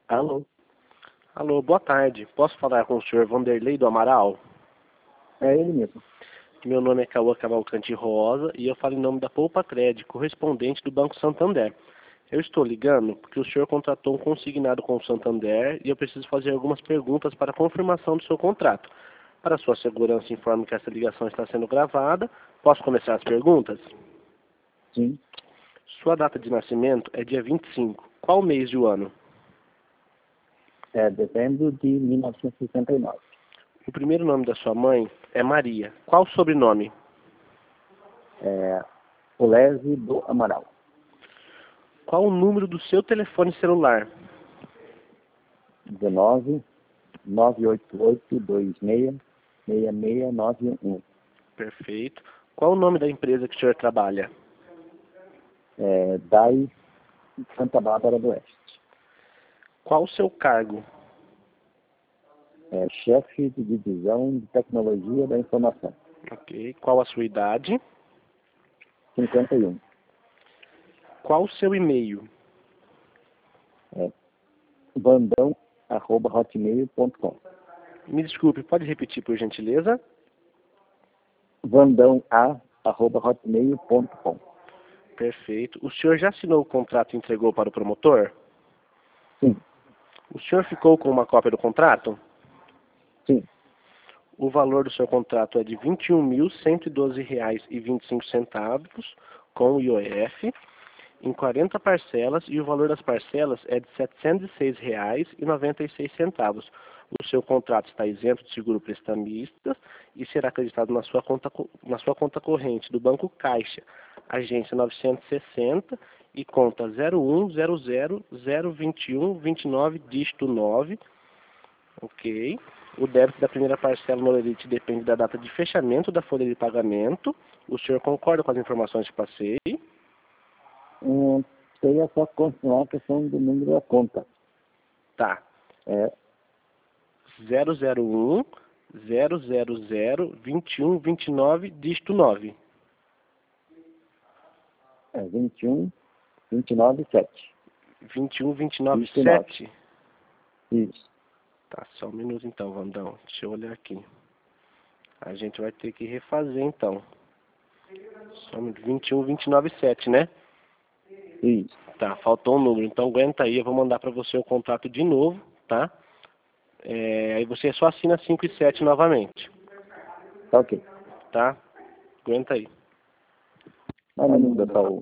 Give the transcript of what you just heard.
Alô? Alô, boa tarde. Posso falar com o senhor Vanderlei do Amaral? É ele mesmo. Meu nome é Cauã Cavalcante Rosa e eu falo em nome da Poupa Crédito, correspondente do Banco Santander. Eu estou ligando porque o senhor contratou um consignado com o Santander e eu preciso fazer algumas perguntas para confirmação do seu contrato. Para sua segurança, informo que essa ligação está sendo gravada. Posso começar as perguntas? Sim. Sua data de nascimento é dia 25. Qual mês do ano? É dezembro de 1969. O primeiro nome da sua mãe é Maria. Qual o sobrenome? É Polese do Amaral. Qual o número do seu telefone celular? 19 988 26 6691. Perfeito. Qual o nome da empresa que o senhor trabalha? DAI Santa Bárbara do Oeste. Qual o seu cargo? Chefe de divisão de tecnologia da informação. Ok. Qual a sua idade? 51. Qual o seu e-mail? vandão@hotmail.com. Me desculpe, pode repetir por gentileza? vandão@hotmail.com. Perfeito. O senhor já assinou o contrato e entregou para o promotor? Sim. O senhor ficou com uma cópia do contrato? Sim. O valor do seu contrato é de R$ 21.112,25 com o IOF, em 40 parcelas, e o valor das parcelas é de R$ 706,96. O seu contrato está isento de seguro prestamista e será acreditado na sua conta corrente do Banco Caixa, agência 960 e conta 0100021299, dígito 9. Ok. O débito da primeira parcela no Lerite depende da data de fechamento da folha de pagamento. O senhor concorda com as informações que passei? Seria só continuar a questão do número da conta. Tá. É 001-000-2129, dígito 9. 21 29 7. 2129 Dígito 7. Isso. Tá, só um minuto então, Vandão. Deixa eu olhar aqui. A gente vai ter que refazer então. Só 2129 7, né? Isso. Tá, faltou um número. Então aguenta aí, eu vou mandar para você o contrato de novo, tá? Aí você só assina 5 e 7 novamente, Tá ok. tá? Aguenta aí. Mas não muda para o